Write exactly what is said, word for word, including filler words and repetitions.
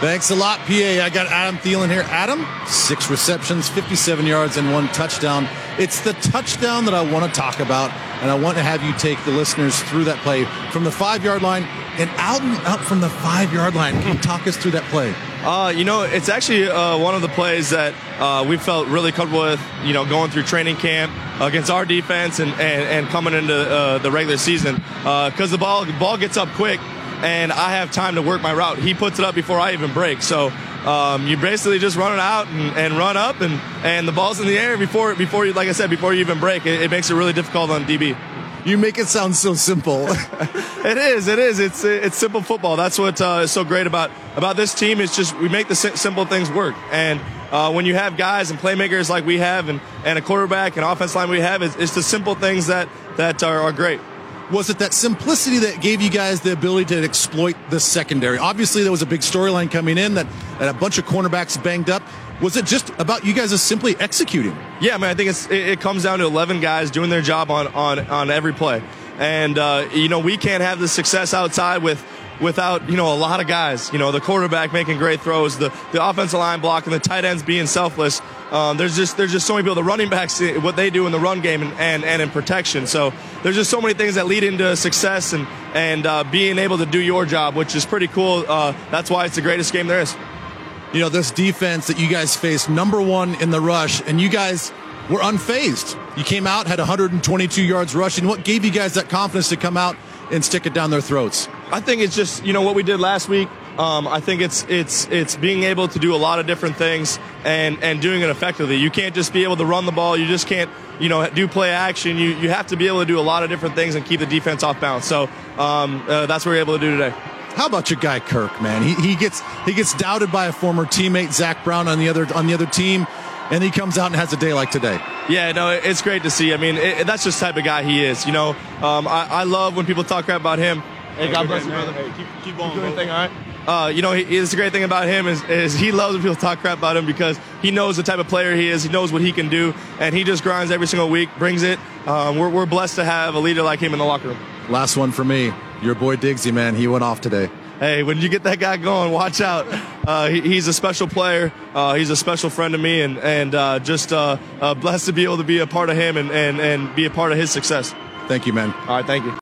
Thanks a lot, P A. I got Adam Thielen here. Adam, six receptions, fifty-seven yards, and one touchdown. It's the touchdown that I want to talk about, and I want to have you take the listeners through that play from the five-yard line and out and out from the five-yard line. Can you talk us through that play? Uh, you know, it's actually uh, one of the plays that uh, we felt really comfortable with, you know, going through training camp against our defense and, and, and coming into uh, the regular season because uh, the ball, the ball gets up quick. And I have time to work my route. He puts it up before I even break. So um, you basically just run it out and, and run up, and, and the ball's in the air before before you, like I said, before you even break. It, it makes it really difficult on D B. You make it sound so simple. It is. It is. It's it's simple football. That's what uh, is so great about about this team. It's just we make the si- simple things work. And uh, when you have guys and playmakers like we have, and, and a quarterback and offense line we have, it's, it's the simple things that that are, are great. Was it that simplicity that gave you guys the ability to exploit the secondary? Obviously, there was a big storyline coming in that, that a bunch of cornerbacks banged up. Was it just about you guys just simply executing? Yeah, I mean, I think it's, it, it comes down to eleven guys doing their job on, on, on every play. And, uh, you know, we can't have the success outside with without, you know, a lot of guys. You know, the quarterback making great throws, the, the offensive line blocking, the tight ends being selfless. Um, there's just there's just so many people. The running backs, what they do in the run game and, and, and in protection. So there's just so many things that lead into success and and uh, being able to do your job, which is pretty cool. Uh, that's why it's the greatest game there is. You know, this defense that you guys faced, number one in the rush, and you guys were unfazed. You came out, had one hundred twenty-two yards rushing. What gave you guys that confidence to come out and stick it down their throats? I think it's just, you know, what we did last week. Um, I think it's it's it's being able to do a lot of different things and, and doing it effectively. You can't just be able to run the ball. You just can't, you know, do play action. You you have to be able to do a lot of different things and keep the defense off balance. So um, uh, that's what we're able to do today. How about your guy Kirk, man? He he gets he gets doubted by a former teammate, Zach Brown, on the other on the other team, and he comes out and has a day like today. Yeah, no, it's great to see. I mean, it, that's just the type of guy he is. You know, um, I, I love when people talk crap about him. Hey, God bless you, brother. Hey, keep, keep going. Keep doing thing, all right? Uh, you know, he, it's the great thing about him is, is he loves when people talk crap about him because he knows the type of player he is. He knows what he can do, and he just grinds every single week, brings it. Um, we're, we're blessed to have a leader like him in the locker room. Last one for me. Your boy Diggsy, man. He went off today. Hey, when you get that guy going, watch out. Uh, he, he's a special player. Uh, he's a special friend to me, and, and uh, just uh, uh, blessed to be able to be a part of him and, and, and be a part of his success. Thank you, man. All right, thank you.